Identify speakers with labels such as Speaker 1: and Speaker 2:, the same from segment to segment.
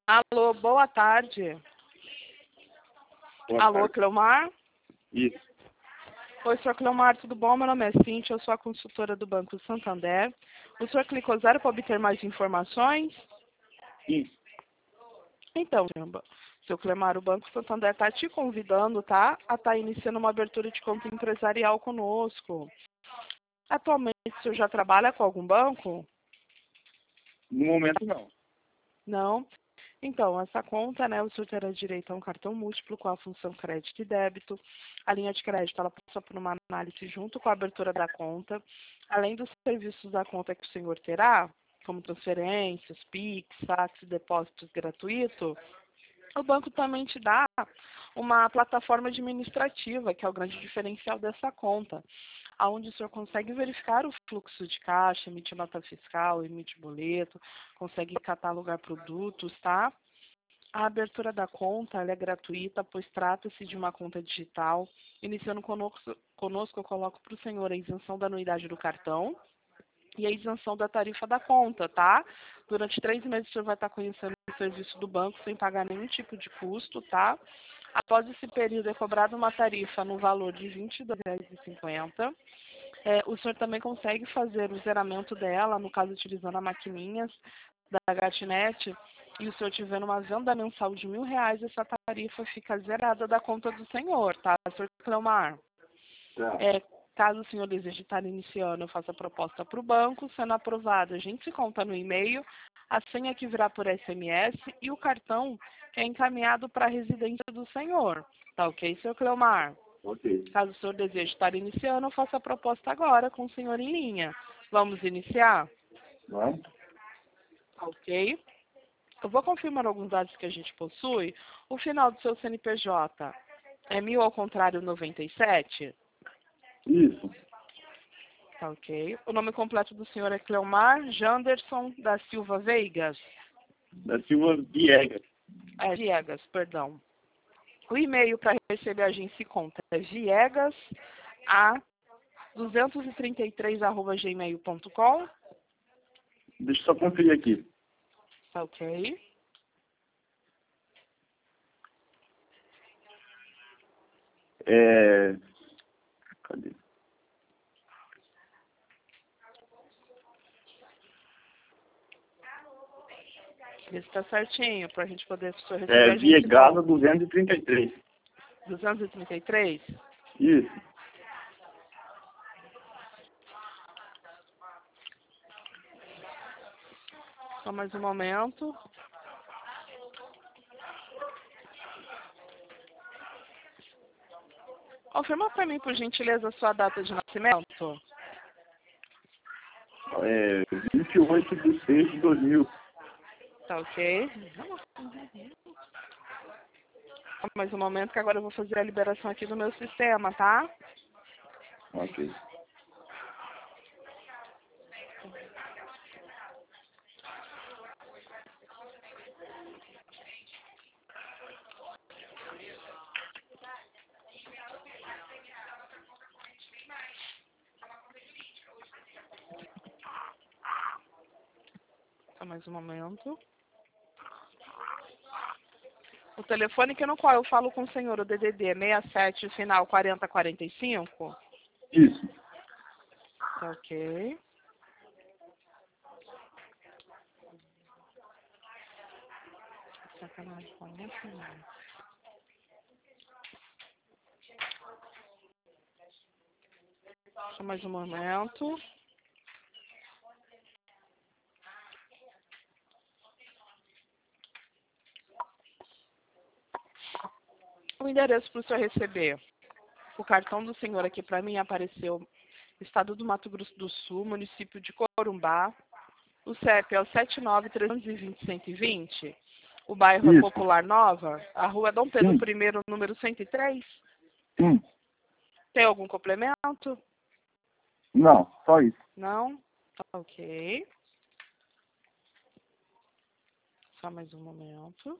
Speaker 1: Alô, boa tarde.
Speaker 2: Boa
Speaker 1: Alô,
Speaker 2: tarde.
Speaker 1: Cleomar?
Speaker 2: Isso.
Speaker 1: Oi, senhor Cleomar, tudo bom? Meu nome é Cíntia, eu sou a consultora do Banco Santander. O senhor clicou 0 para obter mais informações?
Speaker 2: Isso.
Speaker 1: Então, seu Cleomar, o Banco Santander está te convidando, tá? A estar iniciando uma abertura de conta empresarial conosco. Atualmente, o senhor já trabalha com algum banco?
Speaker 2: No momento, não.
Speaker 1: Não? Então, essa conta, né, o senhor terá direito a um cartão múltiplo com a função crédito e débito. A linha de crédito, ela passa por uma análise junto com a abertura da conta. Além dos serviços da conta que o senhor terá, como transferências, PIX, saques, depósitos gratuitos, o banco também te dá uma plataforma administrativa, que é o grande diferencial dessa conta, onde o senhor consegue verificar o fluxo de caixa, emitir nota fiscal, emitir boleto, consegue catalogar produtos, tá? A abertura da conta ela é gratuita, pois trata-se de uma conta digital. Iniciando conosco, eu coloco para o senhor a isenção da anuidade do cartão e a isenção da tarifa da conta, tá? Durante 3 meses o senhor vai estar conhecendo o serviço do banco sem pagar nenhum tipo de custo, tá? Após esse período é cobrada uma tarifa no valor de R$ 22,50. O senhor também consegue fazer o zeramento dela, no caso utilizando a maquininhas da Gatnet, e o senhor tiver uma venda mensal de R$ 1.000, essa tarifa fica zerada da conta do senhor, tá, senhor Cleomar?
Speaker 2: Tá.
Speaker 1: Caso o senhor deseje estar iniciando, eu faço a proposta para o banco, sendo aprovado, a gente se conta no e-mail, a senha que virá por SMS e o cartão é encaminhado para a residência do senhor. Tá ok, senhor Cleomar?
Speaker 2: Ok.
Speaker 1: Caso o senhor deseje estar iniciando, eu faço a proposta agora com o senhor em linha. Vamos iniciar?
Speaker 2: Vamos?
Speaker 1: Ok. Eu vou confirmar alguns dados que a gente possui. O final do seu CNPJ é 1000 ao contrário 97?
Speaker 2: Isso.
Speaker 1: Tá ok. O nome completo do senhor é Cleomar Janderson da Silva Veigas?
Speaker 2: Da Silva Viegas.
Speaker 1: Viegas, perdão. O e-mail para receber a agência e conta é viegas233@gmail.com.
Speaker 2: Deixa eu só conferir aqui.
Speaker 1: Tá ok.
Speaker 2: Cadê?
Speaker 1: Vê se tá certinho, para a gente poder receber a agência e
Speaker 2: Viegasa
Speaker 1: conta.
Speaker 2: 233.
Speaker 1: 233?
Speaker 2: Isso.
Speaker 1: Só mais um momento. Confirma para mim, por gentileza, a sua data de nascimento.
Speaker 2: 28/6/2000.
Speaker 1: Tá ok. Só mais um momento que agora eu vou fazer a liberação aqui do meu sistema, tá?
Speaker 2: Ok.
Speaker 1: Só mais um momento. O telefone que no qual eu falo com o senhor, o DDD 67, final 4045.
Speaker 2: Isso.
Speaker 1: Tá ok. Sacanagem, com isso, não. Só mais um momento. O endereço para o senhor receber. O cartão do senhor aqui para mim apareceu Estado do Mato Grosso do Sul, município de Corumbá. O CEP é o 79-320-120. O bairro é
Speaker 2: Isso.
Speaker 1: Popular Nova. A rua é Dom Pedro
Speaker 2: Sim.
Speaker 1: I, número 103.
Speaker 2: Sim.
Speaker 1: Tem algum complemento?
Speaker 2: Não, só isso.
Speaker 1: Não? Tá ok. Só mais um momento.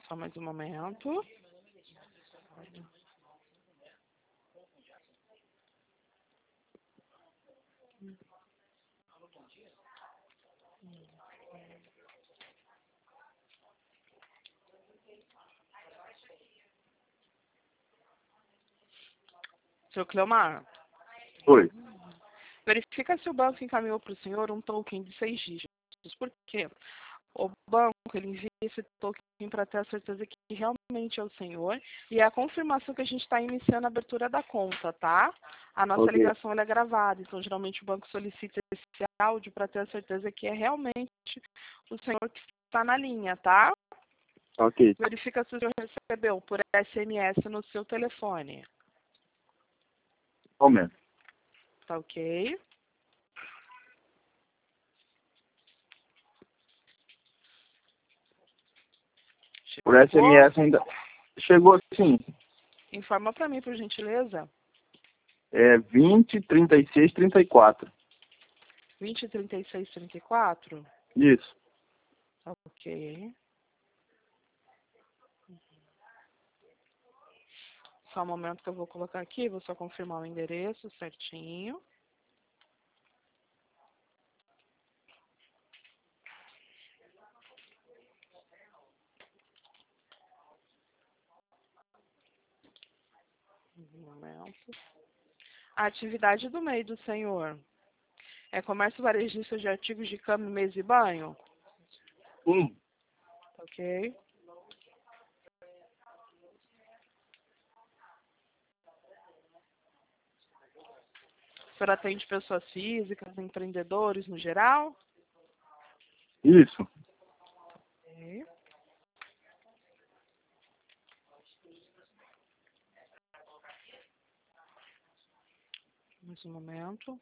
Speaker 1: Só mais um momento. Seu Cleomar,
Speaker 2: Oi.
Speaker 1: verifica se o banco encaminhou para o senhor um token de 6 dígitos. Por quê? O banco ele envia esse token para ter a certeza que realmente é o senhor e é a confirmação que a gente está iniciando a abertura da conta, tá? A nossa
Speaker 2: Ok.
Speaker 1: ligação ela é gravada, então geralmente o banco solicita esse áudio para ter a certeza que é realmente o senhor que está na linha, tá?
Speaker 2: Ok.
Speaker 1: Verifica se o senhor recebeu por SMS no seu telefone.
Speaker 2: Momento.
Speaker 1: Tá ok?
Speaker 2: Por
Speaker 1: Chegou?
Speaker 2: SMS ainda. Chegou sim.
Speaker 1: Informa para mim, por gentileza.
Speaker 2: É 20, 36, 34.
Speaker 1: 20, 36, 34?
Speaker 2: Isso.
Speaker 1: Tá ok. Só um momento que eu vou colocar aqui, vou só confirmar o endereço certinho. Um momento. A atividade do MEI do senhor é comércio varejista de artigos de cama, mesa e banho?
Speaker 2: Sim.
Speaker 1: Tá ok. O senhor atende pessoas físicas, empreendedores no geral?
Speaker 2: Isso.
Speaker 1: Ok. Mais um momento.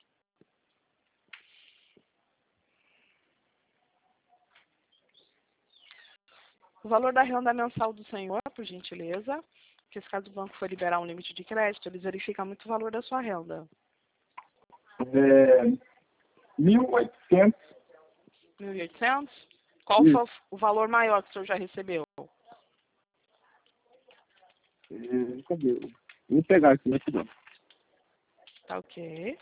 Speaker 1: O valor da renda mensal do senhor, por gentileza, porque se caso o banco for liberar um limite de crédito, eles verificam muito o valor da sua renda.
Speaker 2: É 1.800.
Speaker 1: 1.800? Qual
Speaker 2: Isso.
Speaker 1: foi o valor maior que o senhor já recebeu?
Speaker 2: Cadê? Vou pegar aqui rapidão.
Speaker 1: Tá ok.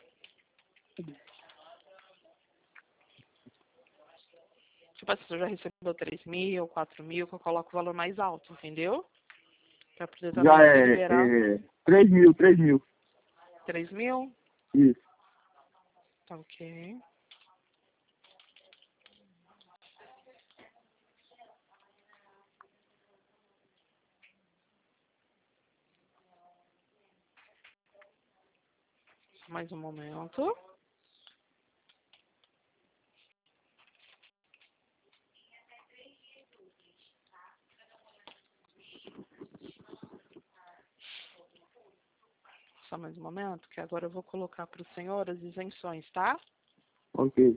Speaker 1: Tipo assim, o senhor já recebeu 3.000, 4.000, que eu coloco o valor mais alto, entendeu? Pra poder também
Speaker 2: Já
Speaker 1: liberar.
Speaker 2: 3.000, 3.000.
Speaker 1: 3.000?
Speaker 2: Isso.
Speaker 1: Tá ok. Mais um momento. Só mais um momento, que agora eu vou colocar para o senhor as isenções, tá?
Speaker 2: Ok.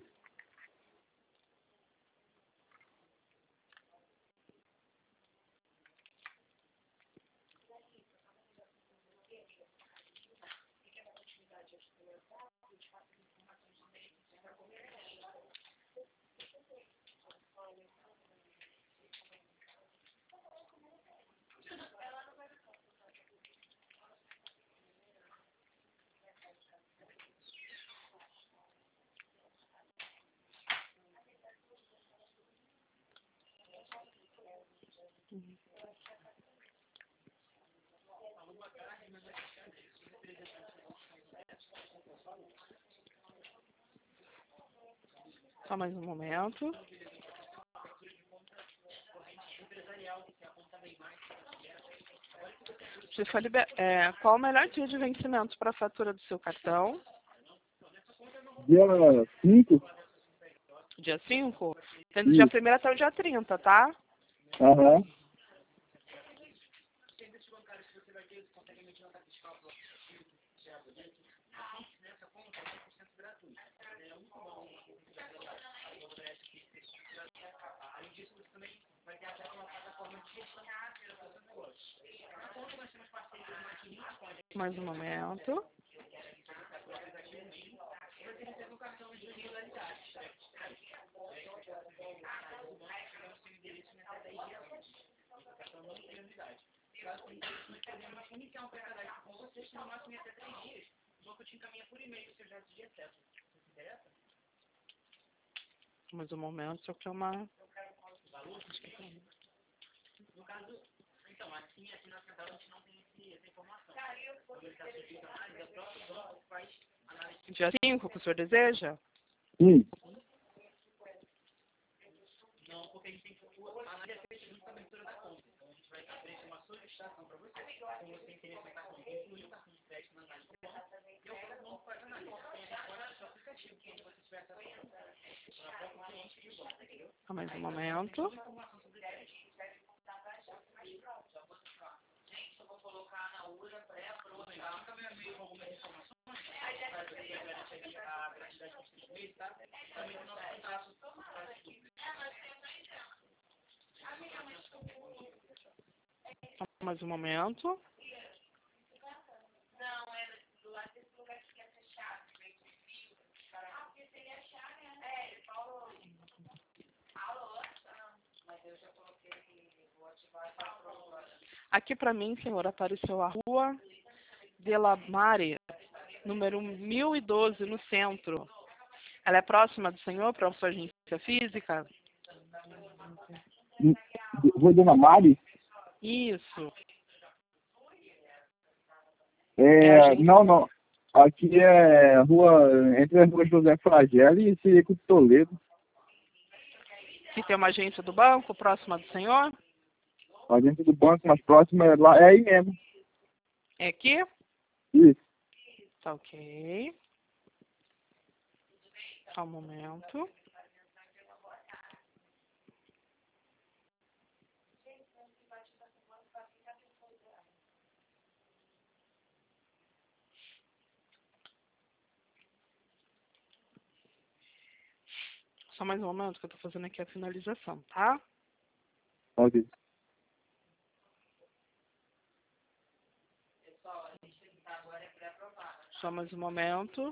Speaker 2: Só mais um momento. Se for qual o melhor dia de vencimento para a fatura do seu cartão? Dia 5?
Speaker 1: Dia 5? Tendo dia
Speaker 2: Isso.
Speaker 1: 1º até o dia 30, tá?
Speaker 2: Aham.
Speaker 1: Mais um momento. Mais um momento, só que é uma... Dia 5, que o senhor deseja?
Speaker 2: Sim.
Speaker 1: Só mais um momento. Só mais um momento. Aqui para mim, senhor, apareceu a rua de la Mare, número 1012, no centro. Ela é próxima do senhor, para a sua agência física?
Speaker 2: Rua Dona Mari?
Speaker 1: Isso.
Speaker 2: Não, não. Aqui é rua, entre a rua José Flagelo e Cirico de Toledo.
Speaker 1: Que tem uma agência do banco próxima do senhor?
Speaker 2: A agência do banco mais próxima é lá, é aí mesmo.
Speaker 1: É aqui?
Speaker 2: Isso.
Speaker 1: Tá ok. Só um momento. Só mais um momento que eu tô fazendo aqui a finalização, tá?
Speaker 2: Ok.
Speaker 1: Só mais um momento.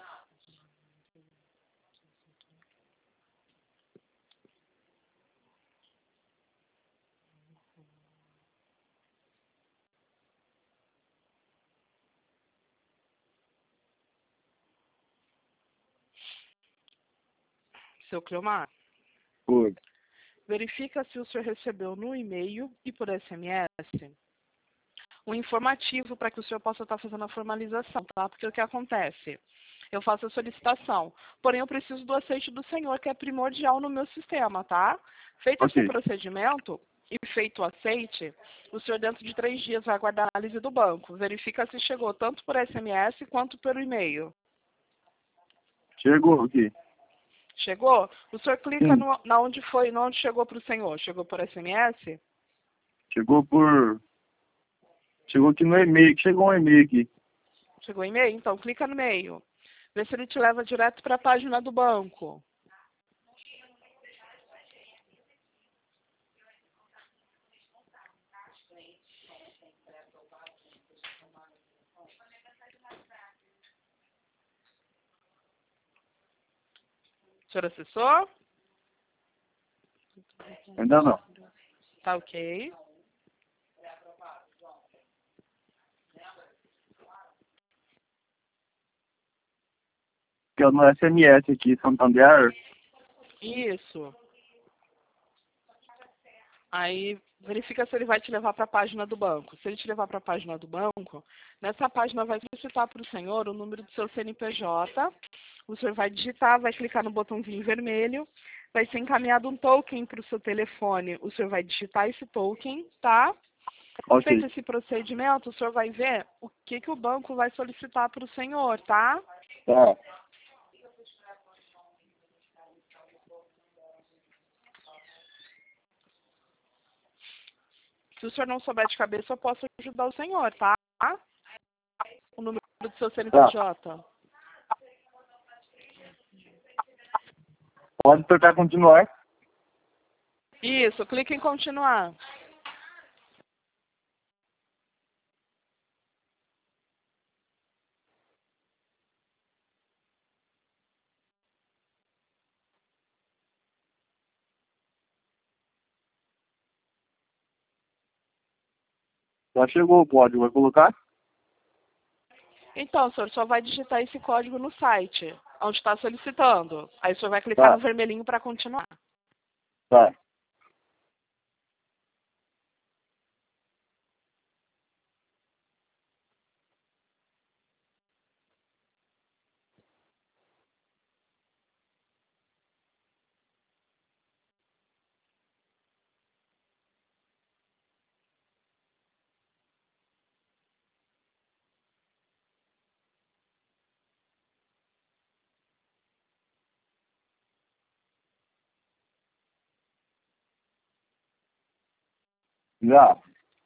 Speaker 1: Seu Cleomar,
Speaker 2: Oi.
Speaker 1: verifica se o senhor recebeu no e-mail e por SMS um informativo para que o senhor possa estar fazendo a formalização, tá? Porque o que acontece? Eu faço a solicitação, porém eu preciso do aceite do senhor, que é primordial no meu sistema, tá? Feito esse
Speaker 2: Ok.
Speaker 1: procedimento e feito o aceite, o senhor dentro de 3 dias vai aguardar a análise do banco. Verifica se chegou tanto por SMS quanto pelo e-mail.
Speaker 2: Chegou aqui.
Speaker 1: Chegou? O senhor clica
Speaker 2: Sim.
Speaker 1: na onde foi, na onde chegou para o senhor. Chegou por SMS?
Speaker 2: Chegou aqui no e-mail, chegou um e-mail aqui.
Speaker 1: Chegou e-mail? Então clica no e-mail. Vê se ele te leva direto para a página do banco. O senhor acessou?
Speaker 2: Ainda não.
Speaker 1: Tá ok.
Speaker 2: Porque no SMS aqui, Santander.
Speaker 1: Isso. Aí verifica se ele vai te levar para a página do banco. Se ele te levar para a página do banco, nessa página vai solicitar para o senhor o número do seu CNPJ. O senhor vai digitar, vai clicar no botãozinho vermelho, vai ser encaminhado um token para o seu telefone. O senhor vai digitar esse token, tá?
Speaker 2: Ok.
Speaker 1: Feito esse procedimento, o senhor vai ver o que o banco vai solicitar para o senhor, tá?
Speaker 2: Tá.
Speaker 1: Se o senhor não souber de cabeça, eu posso ajudar o senhor, tá? O número do seu CNPJ.
Speaker 2: Pode apertar continuar.
Speaker 1: Isso, clique em continuar.
Speaker 2: Já chegou o código, vai colocar?
Speaker 1: Então, o senhor só vai digitar esse código no site, onde está solicitando. Aí o senhor vai clicar no vermelhinho para continuar.
Speaker 2: Tá. Já.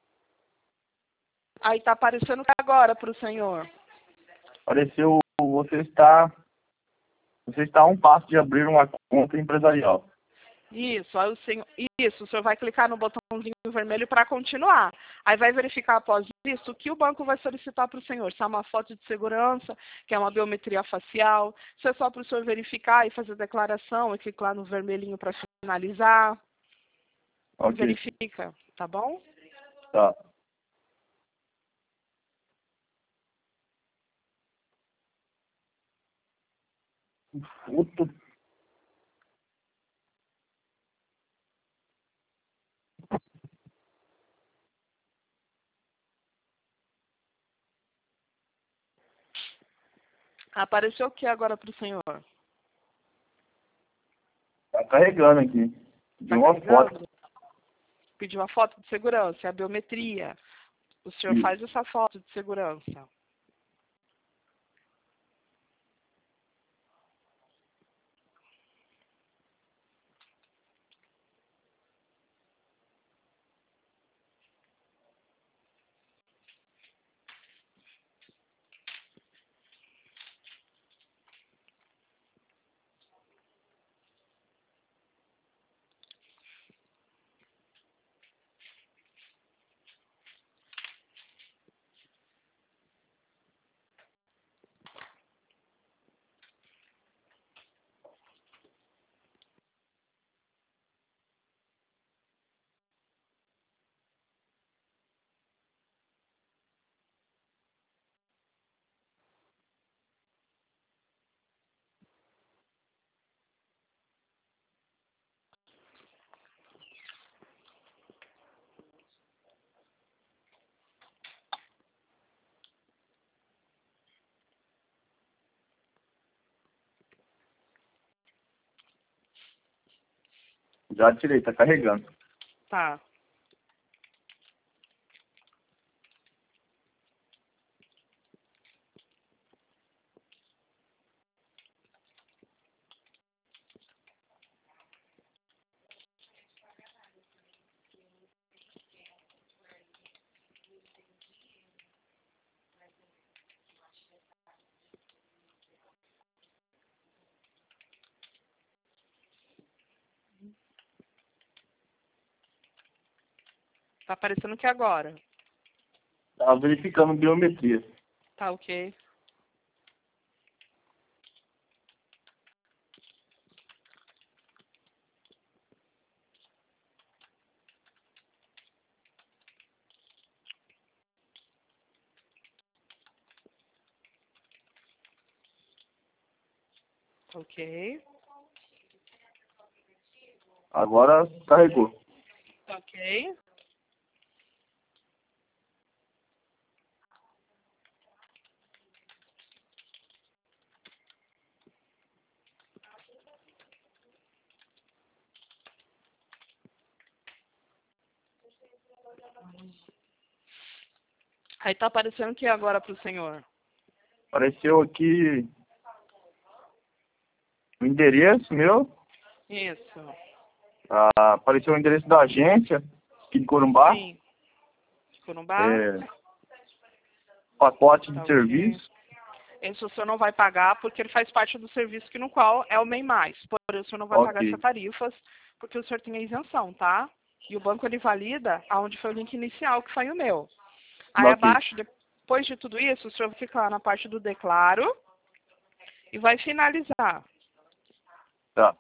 Speaker 1: Aí está aparecendo agora para o senhor.
Speaker 2: Apareceu, você está a um passo de abrir uma conta empresarial.
Speaker 1: Isso, aí o senhor vai clicar no botãozinho vermelho para continuar. Aí vai verificar após isso o que o banco vai solicitar para o senhor. Se é uma foto de segurança, que é uma biometria facial, se é só para o senhor verificar e fazer declaração e clicar no vermelhinho para finalizar.
Speaker 2: Ok.
Speaker 1: Verifica, tá bom?
Speaker 2: Tá. Puta.
Speaker 1: Apareceu o que agora para o senhor?
Speaker 2: Tá carregando aqui. De
Speaker 1: Tá
Speaker 2: uma
Speaker 1: carregando?
Speaker 2: foto.
Speaker 1: Pediu uma foto de segurança, é a biometria. O senhor
Speaker 2: Isso.
Speaker 1: faz essa foto de segurança.
Speaker 2: Já tirei, tá carregando.
Speaker 1: Tá. Tá aparecendo o que agora?
Speaker 2: Tá verificando biometria.
Speaker 1: Tá ok. Ok.
Speaker 2: Agora carregou.
Speaker 1: Ok. Aí tá aparecendo o que agora para o senhor?
Speaker 2: Apareceu aqui o endereço meu.
Speaker 1: Isso.
Speaker 2: Apareceu o endereço da agência aqui de Corumbá.
Speaker 1: Sim. Corumbá?
Speaker 2: Pacote de
Speaker 1: Tá ok.
Speaker 2: serviço.
Speaker 1: Esse o senhor não vai pagar porque ele faz parte do serviço que no qual é o MEI+. Porém, o senhor não vai pagar
Speaker 2: Ok.
Speaker 1: essas tarifas porque o senhor tem a isenção, tá? E o banco ele valida aonde foi o link inicial, que foi o meu. Aí
Speaker 2: Ok.
Speaker 1: abaixo, depois de tudo isso, o senhor vai clicar na parte do declaro e vai finalizar.
Speaker 2: Tá.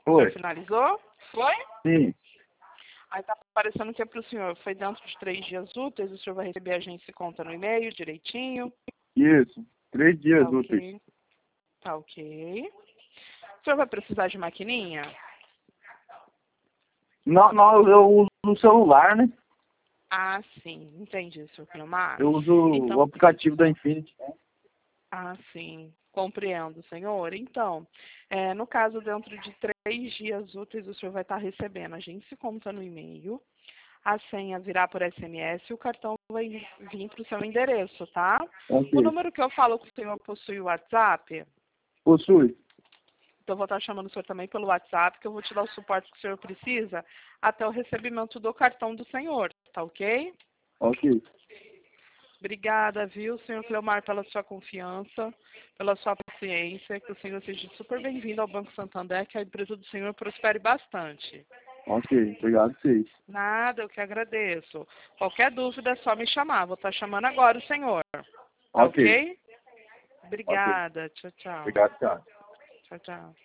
Speaker 2: Foi.
Speaker 1: Finalizou? Foi?
Speaker 2: Sim.
Speaker 1: Aí tá aparecendo que é para o senhor. Foi dentro de 3 dias úteis, o senhor vai receber a agência e conta no e-mail direitinho.
Speaker 2: Isso. 3 dias
Speaker 1: Tá
Speaker 2: úteis.
Speaker 1: ok. Tá ok. O senhor vai precisar de maquininha?
Speaker 2: Não, eu uso o celular, né?
Speaker 1: Ah, sim. Entendi, senhor Cleomar.
Speaker 2: Eu uso o
Speaker 1: Então,
Speaker 2: aplicativo da Infinity.
Speaker 1: ah, sim. Compreendo, senhor. Então, no caso, dentro de 3 dias úteis, o senhor vai estar recebendo a agência e conta no e-mail. A senha virá por SMS e o cartão vai vir para o seu endereço, tá?
Speaker 2: Ok.
Speaker 1: O número que eu falo com o senhor possui o WhatsApp?
Speaker 2: Possui.
Speaker 1: Então, eu vou estar chamando o senhor também pelo WhatsApp, que eu vou te dar o suporte que o senhor precisa até o recebimento do cartão do senhor, tá ok?
Speaker 2: Ok.
Speaker 1: Obrigada, viu, senhor Cleomar, pela sua confiança, pela sua paciência, que o senhor seja super bem-vindo ao Banco Santander, que a empresa do senhor prospere bastante.
Speaker 2: Ok. Obrigado, vocês.
Speaker 1: Nada, eu que agradeço. Qualquer dúvida é só me chamar. Vou estar chamando agora o senhor. Tá
Speaker 2: Ok.
Speaker 1: ok?
Speaker 2: Ok.
Speaker 1: Obrigada. Tchau, tchau.
Speaker 2: Obrigado, tchau.
Speaker 1: Tchau, tchau.